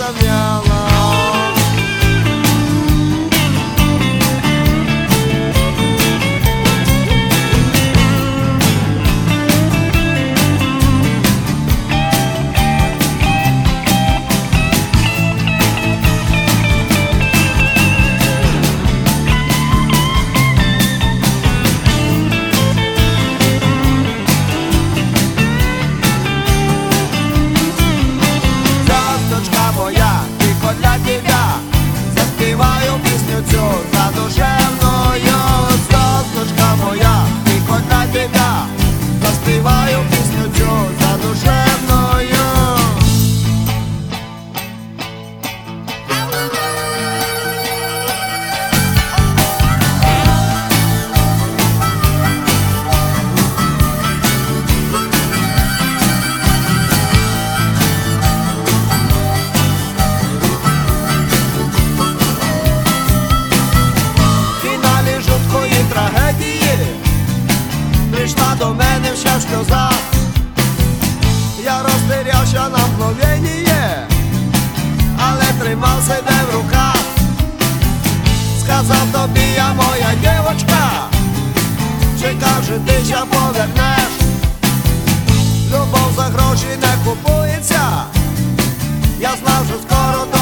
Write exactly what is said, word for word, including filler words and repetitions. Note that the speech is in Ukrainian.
стемнело. Заспіваю пісню цю задушевною. Зв'язочка моя, тільки для тебе. Заспіваю пісню цю задушевною. Прийшла до мене вся в сльозах, я розтерявся на мгновення, але тримав себе в руках. Сказав тобі я, моя дівочка, чекав, що ти ще повернеш. Любов за гроші не купується, я знав, що скоро